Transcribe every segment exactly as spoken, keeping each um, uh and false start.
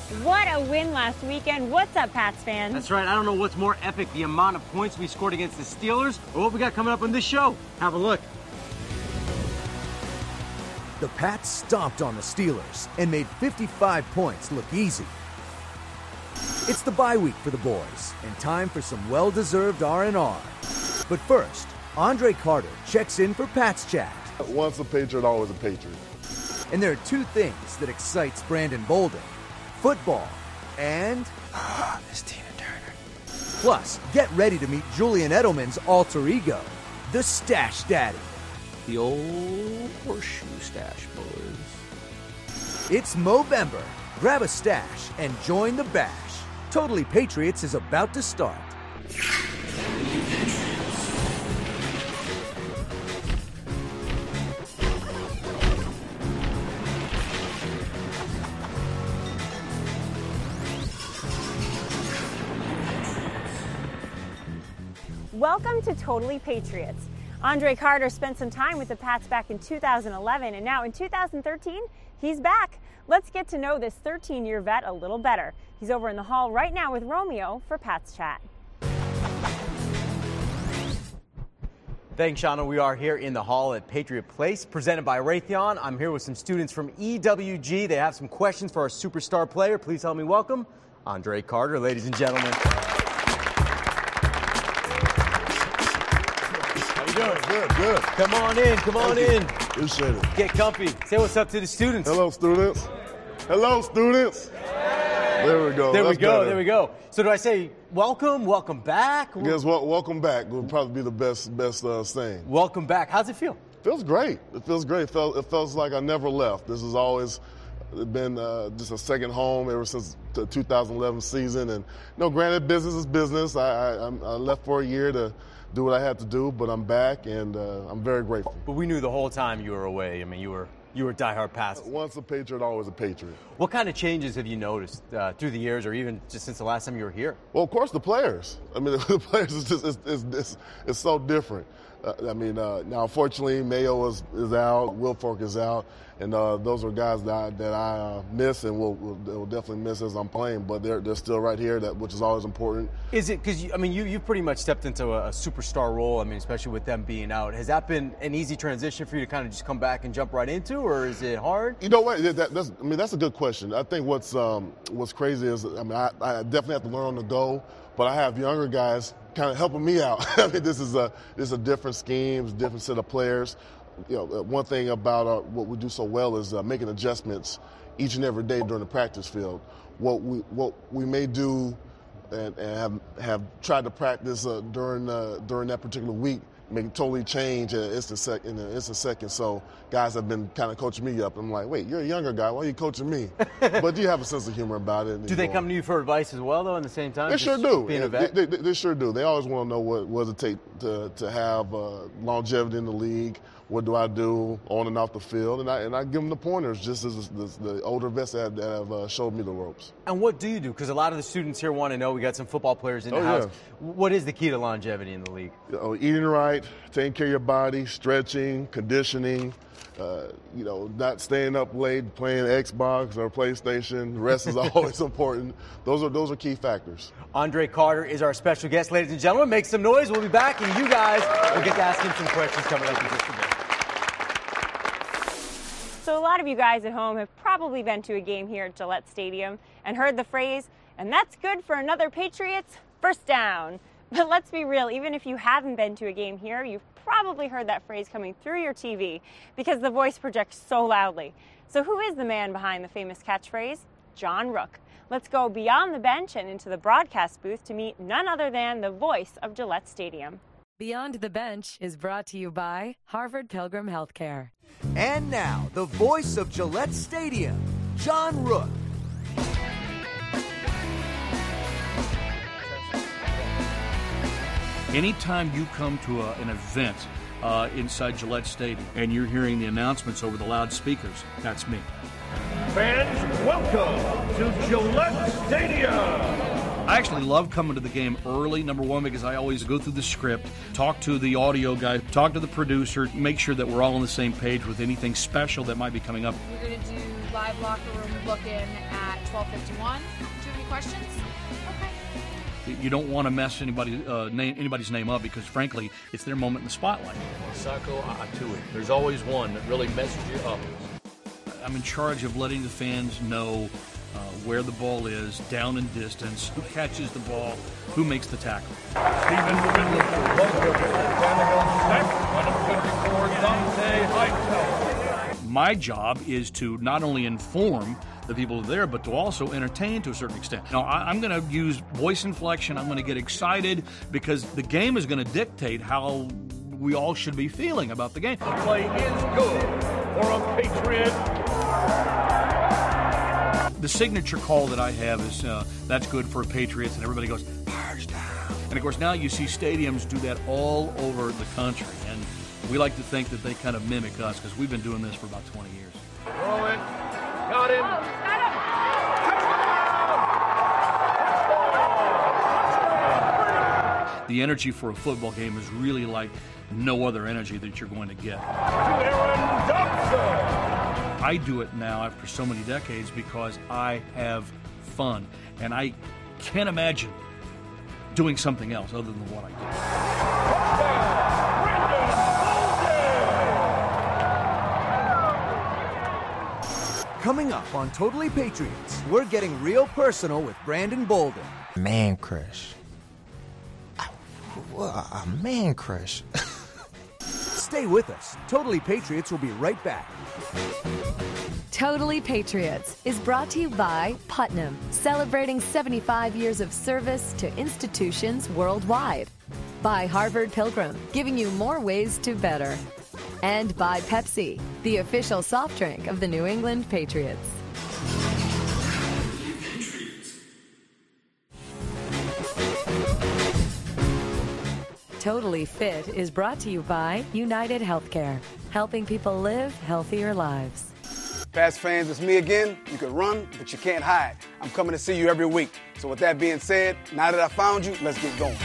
What a win last weekend. What's up, Pats fans? That's right. I don't know what's more epic, the amount of points we scored against the Steelers or what we got coming up on this show. Have a look. The Pats stomped on the Steelers and made fifty-five points look easy. It's the bye week for the boys and time for some well-deserved R and R. But first, Andre Carter checks in for Pats Chat. Once a Patriot, always a Patriot. And there are two things that excites Brandon Bolden: football and ah, Miss Tina Turner. Plus, get ready to meet Julian Edelman's alter ego, the Stash Daddy. The old horseshoe stash, boys. It's Movember. Grab a stash and join the bash. Totally Patriots is about to start. Welcome to Totally Patriots. Andre Carter spent some time with the Pats back in two thousand eleven, and now in two thousand thirteen, he's back. Let's get to know this thirteen-year vet a little better. He's over in the hall right now with Romeo for Pats Chat. Thanks, Shauna. We are here in the hall at Patriot Place, presented by Raytheon. I'm here with some students from E W G. They have some questions for our superstar player. Please help me welcome Andre Carter, ladies and gentlemen. Good, good, good. Come on in, come on Thank in. You. Appreciate it. Get comfy. Say what's up to the students. Hello, students. Hello, students. There we go. There That's we go, better. there we go. So do I say welcome, welcome back? I guess well, welcome back would probably be the best best uh, saying. Welcome back. How's it feel? Feels great. It feels great. It, felt, it feels like I never left. This has always been uh, just a second home ever since the two thousand eleven season. And you know, granted, business is business. I, I, I left for a year to do what I had to do, but I'm back, and uh, I'm very grateful. But we knew the whole time you were away. I mean, you were you were a diehard Pats. Once a Patriot, always a Patriot. What kind of changes have you noticed uh, through the years, or even just since the last time you were here? Well, of course, the players. I mean, the players is just it's, it's, it's, it's so different. Uh, I mean, uh, now unfortunately, Mayo is, is out, Wilfork is out, and uh, those are guys that I, that I uh, miss and will, will, will definitely miss as I'm playing. But they're they're still right here, that which is always important. Is it because I mean you you pretty much stepped into a, a superstar role? I mean, especially with them being out. Has that been an easy transition for you to kind of just come back and jump right into, or is it hard? You know what? That, that's, I mean, that's a good question. I think what's um, what's crazy is I mean I, I definitely have to learn on the go, but I have younger guys kind of helping me out. I mean, this is a this is a different scheme, it's a different set of players. You know, one thing about our, what we do so well is uh, making adjustments each and every day during the practice field. What we what we may do and, and have have tried to practice uh, during uh, during that particular week may totally change in an instant sec in an instant second. So guys have been kind of coaching me up. I'm like, wait, you're a younger guy. Why are you coaching me? But you have a sense of humor about it. Do they come to you for advice as well, though, at the same time? They sure do. Being a They, vet? they, they, they sure do. They always want to know what, what does it take to, to have uh, longevity in the league. What do I do on and off the field? And I and I give them the pointers, just as the, the older vets that have, that have uh, showed me the ropes. And what do you do? Because a lot of the students here want to know. We got some football players in the Oh, house. yeah. What is the key to longevity in the league? You know, eating right, taking care of your body, stretching, conditioning. Uh, you know, not staying up late playing Xbox or PlayStation. Rest is always important. Those are those are key factors. Andre Carter is our special guest, ladies and gentlemen. Make some noise. We'll be back, and you guys will get to ask him some questions coming up in just a bit. So a lot of you guys at home have probably been to a game here at Gillette Stadium and heard the phrase, and that's good for another Patriots first down. But let's be real, even if you haven't been to a game here, you've probably heard that phrase coming through your T V because the voice projects so loudly. So who is the man behind the famous catchphrase? John Rook. Let's go beyond the bench and into the broadcast booth to meet none other than the voice of Gillette Stadium. Beyond the Bench is brought to you by Harvard Pilgrim Healthcare. And now, the voice of Gillette Stadium, John Rook. Anytime you come to a, an event uh, inside Gillette Stadium and you're hearing the announcements over the loudspeakers, that's me. Fans, welcome to Gillette Stadium. I actually love coming to the game early, number one, because I always go through the script, talk to the audio guy, talk to the producer, make sure that we're all on the same page with anything special that might be coming up. We're going to do live locker room look-in at twelve fifty-one. Do you have any questions? Okay. You don't want to mess anybody, uh, name, anybody's name up because, frankly, it's their moment in the spotlight. Sako Atui. There's always one that really messes you up. I'm in charge of letting the fans know uh, where the ball is, down and distance, who catches the ball, who makes the tackle. Steven Spindler, Tannehill set, number fifty-four, Dante Hightower. My job is to not only inform the people there, but to also entertain to a certain extent. Now, I, I'm going to use voice inflection. I'm going to get excited because the game is going to dictate how we all should be feeling about the game. The play is good for a Patriot. The signature call that I have is, uh, that's good for Patriots, and everybody goes, first down. And, of course, now you see stadiums do that all over the country, and we like to think that they kind of mimic us because we've been doing this for about twenty years. Throw it. Got him. The energy for a football game is really like no other energy that you're going to get. Aaron Dobson. I do it now after so many decades because I have fun, and I can't imagine doing something else other than what I do. Coming up on Totally Patriots, we're getting real personal with Brandon Bolden. Man crush. A man crush. Stay with us. Totally Patriots will be right back. Totally Patriots is brought to you by Putnam, celebrating seventy-five years of service to institutions worldwide. By Harvard Pilgrim, giving you more ways to better. And by Pepsi, the official soft drink of the New England Patriots. Totally Fit is brought to you by United Healthcare, helping people live healthier lives. Pats fans, it's me again. You can run, but you can't hide. I'm coming to see you every week. So with that being said, now that I found you, let's get going.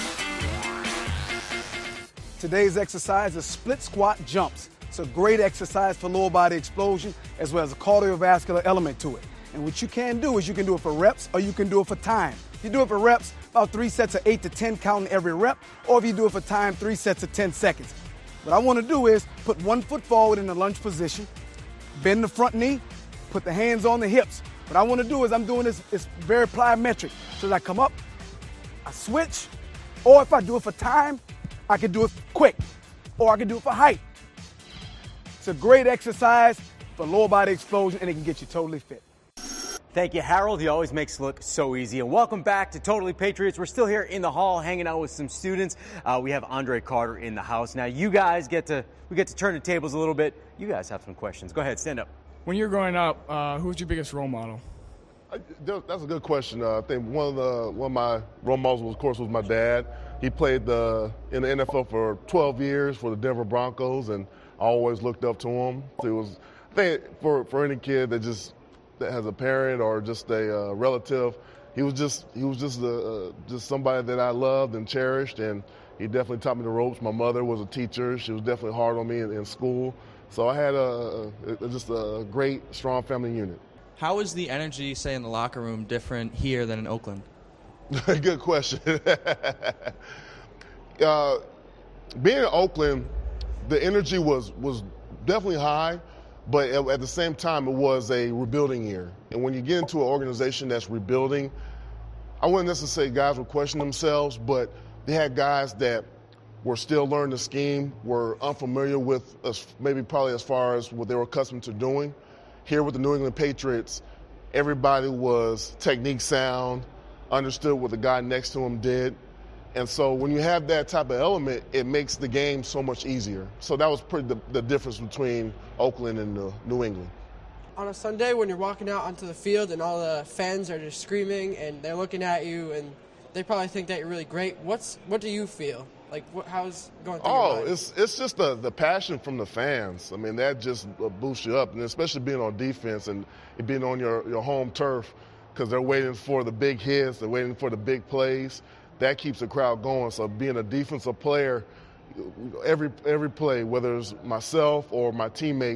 Today's exercise is split squat jumps. It's a great exercise for lower body explosion as well as a cardiovascular element to it. And what you can do is you can do it for reps or you can do it for time. If you do it for reps, about three sets of eight to ten counting every rep, or if you do it for time, three sets of ten seconds. What I want to do is put one foot forward in the lunge position, bend the front knee, put the hands on the hips. What I want to do is I'm doing this, it's very plyometric. So as I come up, I switch, or if I do it for time, I can do it quick, or I can do it for height. It's a great exercise for lower body explosion, and it can get you totally fit. Thank you, Harold. He always makes it look so easy. And welcome back to Totally Patriots. We're still here in the hall hanging out with some students. Uh, we have Andre Carter in the house. Now, you guys get to, we get to turn the tables a little bit. You guys have some questions. Go ahead, stand up. When you're growing up, uh, who's your biggest role model? I, that's a good question. Uh, I think one of the one of my role models, was, of course, was my dad. He played the, in the N F L for twelve years for the Denver Broncos, and I always looked up to him. So it was, I think, for for any kid that just that has a parent or just a uh, relative, he was just he was just a, uh, just somebody that I loved and cherished, and he definitely taught me the ropes. My mother was a teacher; she was definitely hard on me in, in school. So I had a, a just a great, strong family unit. How is the energy, say, in the locker room different here than in Oakland? Good question. uh, being in Oakland, the energy was was definitely high. But at the same time, it was a rebuilding year. And when you get into an organization that's rebuilding, I wouldn't necessarily say guys would question themselves, but they had guys that were still learning the scheme, were unfamiliar with us, maybe probably as far as what they were accustomed to doing. Here with the New England Patriots, everybody was technique sound, understood what the guy next to him did. And so when you have that type of element, it makes the game so much easier. So that was pretty the, the difference between Oakland and uh, New England. On a Sunday when you're walking out onto the field and all the fans are just screaming and they're looking at you and they probably think that you're really great, what's what do you feel? Like, what, how's going through oh, your mind? it's it's just the, the passion from the fans. I mean, that just boosts you up, and especially being on defense and being on your, your home turf because they're waiting for the big hits, they're waiting for the big plays. That keeps the crowd going. So being a defensive player, every every play, whether it's myself or my teammate,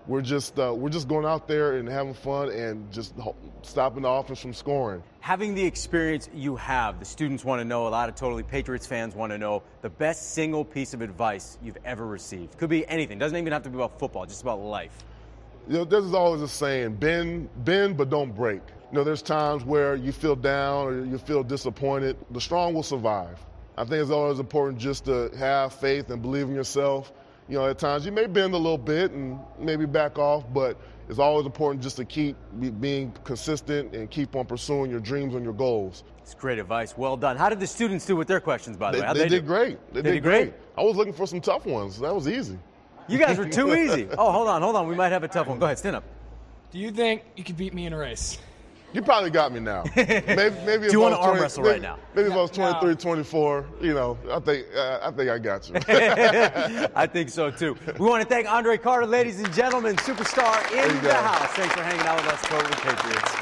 We're just uh, we're just going out there and having fun and just ho- stopping the offense from scoring. Having the experience you have, the students want to know, a lot of Totally Patriots fans want to know the best single piece of advice you've ever received. Could be anything. Doesn't even have to be about football, just about life. You know, there's always a saying, bend, bend, but don't break. You know, there's times where you feel down or you feel disappointed. The strong will survive. I think it's always important just to have faith and believe in yourself. You know, at times you may bend a little bit and maybe back off, but it's always important just to keep be, being consistent and keep on pursuing your dreams and your goals. It's great advice. Well done. How did the students do with their questions, by the They, way? How'd they, they did do? great. They, They did did great? great. I was looking for some tough ones. That was easy. You guys were too easy. Oh, hold on, hold on. We might have a tough one. Go ahead, stand up. Do you think you could beat me in a race? You probably got me now. Maybe, maybe Do you want to to arm wrestle right now? Maybe if I was twenty-three, twenty-four, you know, I think uh, I think I got you. I think so, too. We want to thank Andre Carter, ladies and gentlemen, superstar in the house. Thanks for hanging out with us, Totally Patriots.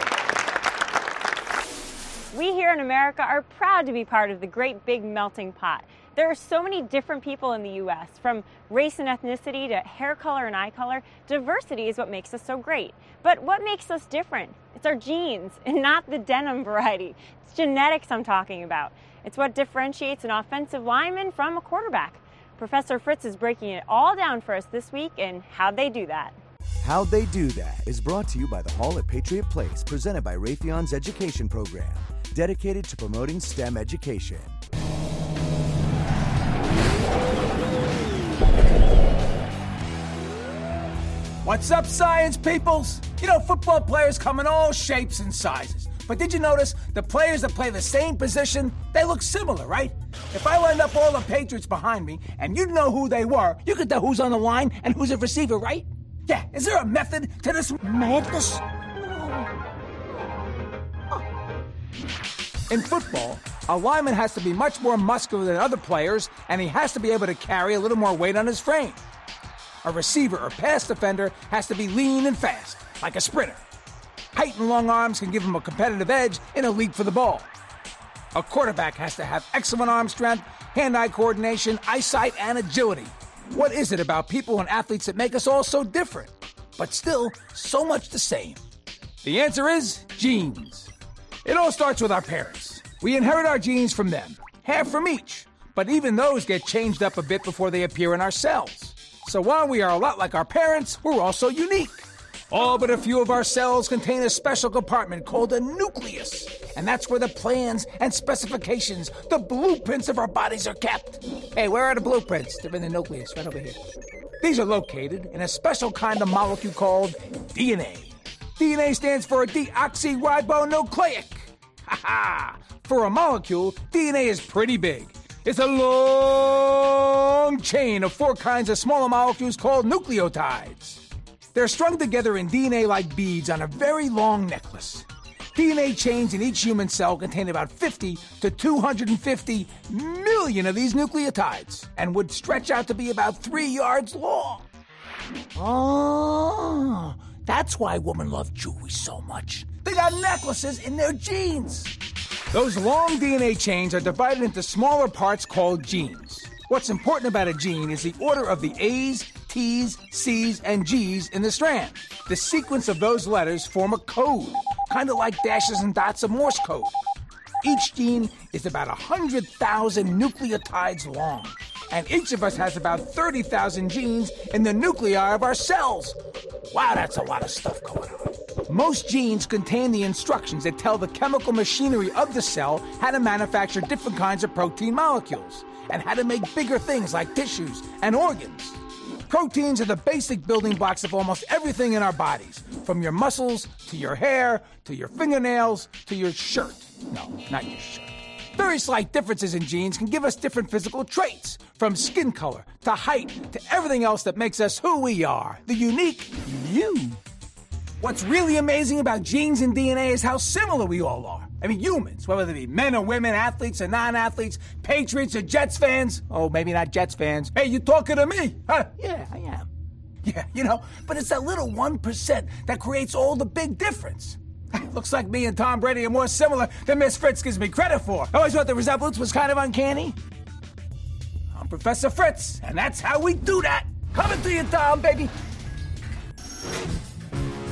We here in America are proud to be part of the great big melting pot. There are so many different people in the U S, from race and ethnicity to hair color and eye color. Diversity is what makes us so great. But what makes us different? It's our genes, and not the denim variety. It's genetics I'm talking about. It's what differentiates an offensive lineman from a quarterback. Professor Fritz is breaking it all down for us this week, and how'd they do that? How'd They Do That is brought to you by the Hall at Patriot Place, presented by Raytheon's Education Program, dedicated to promoting STEM education. What's up, science peoples? You know, football players come in all shapes and sizes. But did you notice the players that play the same position, they look similar, right? If I lined up all the Patriots behind me and you'd know who they were, you could tell who's on the line and who's a receiver, right? Yeah, is there a method to this madness? In football, a lineman has to be much more muscular than other players, and he has to be able to carry a little more weight on his frame. A receiver or pass defender has to be lean and fast, like a sprinter. Height and long arms can give him a competitive edge in a leap for the ball. A quarterback has to have excellent arm strength, hand-eye coordination, eyesight, and agility. What is it about people and athletes that make us all so different, but still so much the same? The answer is genes. It all starts with our parents. We inherit our genes from them, half from each, but even those get changed up a bit before they appear in our cells. So while we are a lot like our parents, we're also unique. All but a few of our cells contain a special compartment called a nucleus. And that's where the plans and specifications, the blueprints of our bodies are kept. Hey, where are the blueprints? They're in the nucleus, right over here. These are located in a special kind of molecule called D N A. D N A stands for deoxyribonucleic. Ha ha! For a molecule, D N A is pretty big. It's a long chain of four kinds of smaller molecules called nucleotides. They're strung together in D N A like beads on a very long necklace. D N A chains in each human cell contain about fifty to two hundred fifty million of these nucleotides and would stretch out to be about three yards long. Oh, that's why women love jewelry so much. They got necklaces in their jeans. Those long D N A chains are divided into smaller parts called genes. What's important about a gene is the order of the A's, T's, C's, and G's in the strand. The sequence of those letters form a code, kind of like dashes and dots of Morse code. Each gene is about one hundred thousand nucleotides long, and each of us has about thirty thousand genes in the nuclei of our cells. Wow, that's a lot of stuff going on. Most genes contain the instructions that tell the chemical machinery of the cell how to manufacture different kinds of protein molecules and how to make bigger things like tissues and organs. Proteins are the basic building blocks of almost everything in our bodies, from your muscles to your hair to your fingernails to your shirt. No, not your shirt. Very slight differences in genes can give us different physical traits, from skin color to height to everything else that makes us who we are, the unique you. What's really amazing about genes and D N A is how similar we all are. I mean, humans, whether they be men or women, athletes or non-athletes, Patriots or Jets fans. Oh, maybe not Jets fans. Hey, you talking to me? Huh? Yeah, I am. Yeah, you know, but it's that little one percent that creates all the big difference. Looks like me and Tom Brady are more similar than Miss Fritz gives me credit for. I always thought the resemblance was kind of uncanny. I'm Professor Fritz, and that's how we do that. Coming to you, Tom, baby.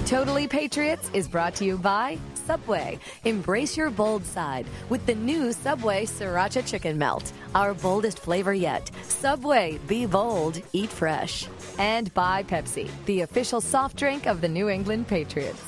Totally Patriots is brought to you by Subway. Embrace your bold side with the new Subway Sriracha Chicken Melt. Our boldest flavor yet. Subway, be bold, eat fresh. And by Pepsi, the official soft drink of the New England Patriots.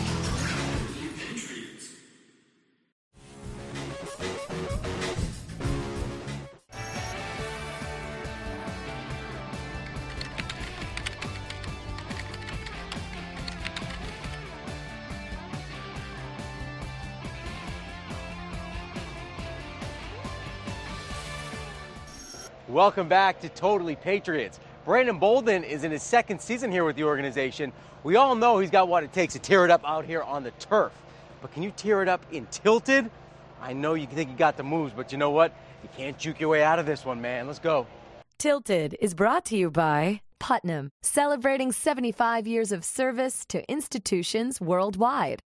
Welcome back to Totally Patriots. Brandon Bolden is in his second season here with the organization. We all know he's got what it takes to tear it up out here on the turf. But can you tear it up in Tilted? I know you think you got the moves, but you know what? You can't juke your way out of this one, man. Let's go. Tilted is brought to you by Putnam, celebrating seventy-five years of service to institutions worldwide.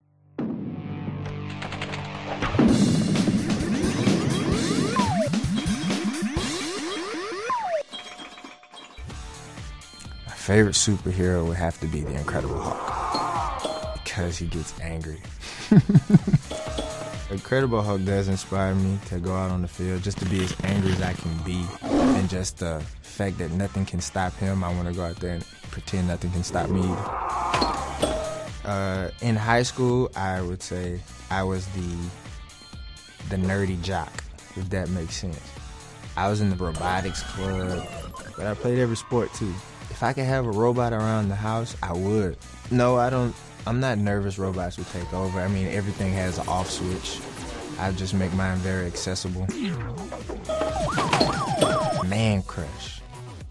Favorite superhero would have to be the Incredible Hulk because he gets angry. Incredible Hulk does inspire me to go out on the field just to be as angry as I can be, and just the fact that nothing can stop him. I want to go out there and pretend nothing can stop me. Uh, in high school, I would say I was the the nerdy jock, if that makes sense. I was in the robotics club, but I played every sport too. If I could have a robot around the house, I would. No, I don't. I'm not nervous robots will take over. I mean, everything has an off switch. I just make mine very accessible. Man crush.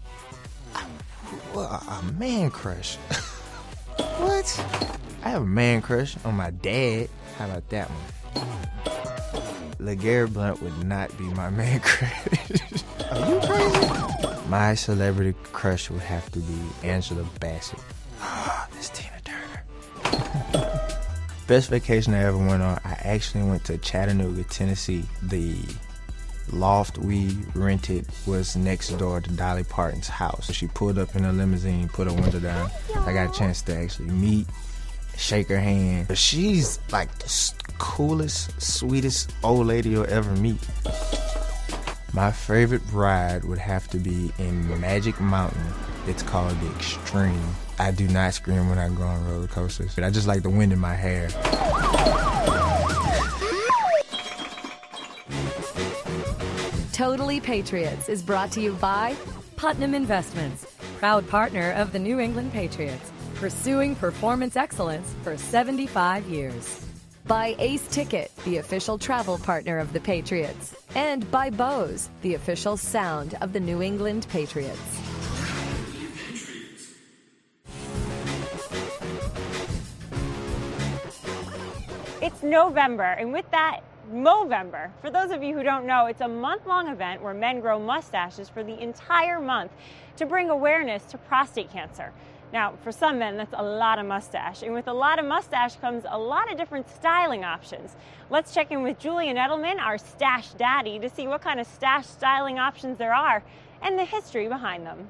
Well, a man crush. What? I have a man crush on my dad. How about that one? LeGarrette Blount would not be my man crush. Are you crazy? My celebrity crush would have to be Angela Bassett. That's Tina Turner. Best vacation I ever went on, I actually went to Chattanooga, Tennessee. The loft we rented was next door to Dolly Parton's house. She pulled up in a limousine, put her window down. I got a chance to actually meet, shake her hand. She's like the coolest, sweetest old lady you'll ever meet. My favorite ride would have to be in Magic Mountain. It's called the Extreme. I do not scream when I go on roller coasters, but I just like the wind in my hair. Totally Patriots is brought to you by Putnam Investments, proud partner of the New England Patriots, pursuing performance excellence for seventy-five years. By Ace Ticket, the official travel partner of the Patriots. And by Bose, the official sound of the New England Patriots. It's November, and with that, Movember. For those of you who don't know, it's a month-long event where men grow mustaches for the entire month to bring awareness to prostate cancer. Now, for some men, that's a lot of mustache. And with a lot of mustache comes a lot of different styling options. Let's check in with Julian Edelman, our stash daddy, to see what kind of stash styling options there are and the history behind them.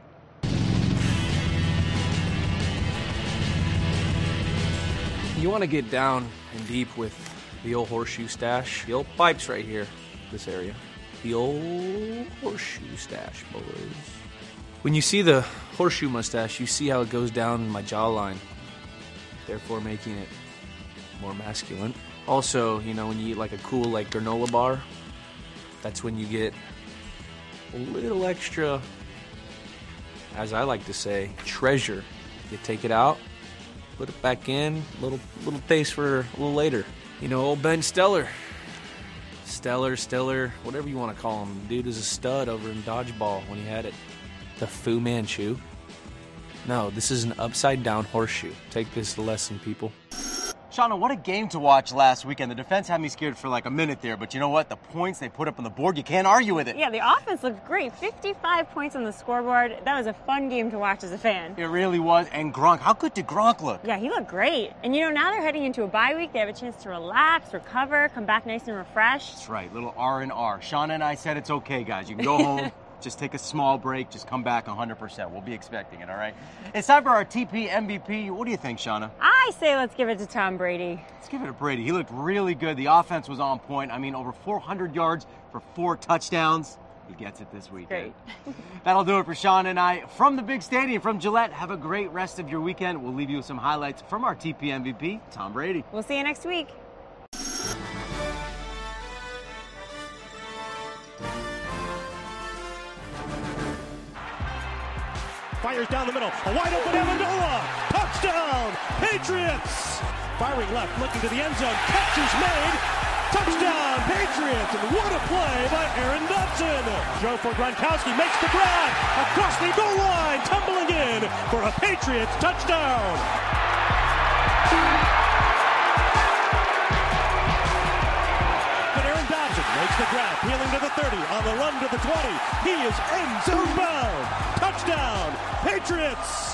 You want to get down and deep with the old horseshoe stash. The old pipes right here, this area. The old horseshoe stash, boys. When you see the horseshoe mustache, you see how it goes down my jawline, therefore making it more masculine. Also, you know, when you eat like a cool like granola bar, that's when you get a little extra, as I like to say, treasure. You take it out, put it back in, little little taste for a little later. You know, old Ben Stellar. Stellar, Stiller, whatever you want to call him. Dude is a stud over in dodgeball when he had it. The Fu Manchu. No, this is an upside-down horseshoe. Take this lesson, people. Shauna, what a game to watch last weekend. The defense had me scared for like a minute there, but you know what? The points they put up on the board, you can't argue with it. Yeah, the offense looked great. fifty-five points on the scoreboard. That was a fun game to watch as a fan. It really was. And Gronk, how good did Gronk look? Yeah, he looked great. And you know, now they're heading into a bye week. They have a chance to relax, recover, come back nice and refreshed. That's right, little R and R. Shauna and I said it's okay, guys. You can go home. just take a small break, just come back one hundred percent. We'll be expecting it, all right? It's time for our T P M V P. What do you think, Shauna? I say let's give it to Tom Brady. Let's give it to Brady. He looked really good. The offense was on point. I mean, over four hundred yards for four touchdowns. He gets it this weekend. Great. That'll do it for Sean and I from the big stadium, from Gillette. Have a great rest of your weekend. We'll leave you with some highlights from our T P M V P, Tom Brady. We'll see you next week. Fires down the middle. A wide open Amendola. Touchdown, Patriots. Firing left, looking to the end zone. Catch is made. Touchdown, Patriots. And what a play by Aaron Dobson. Throw for Gronkowski. Makes the grab. Across the goal line. Tumbling in for a Patriots touchdown. But Aaron Dobson makes the grab. Peeling to the thirty. On the run to the twenty. He is end zone bound. Touchdown, Patriots.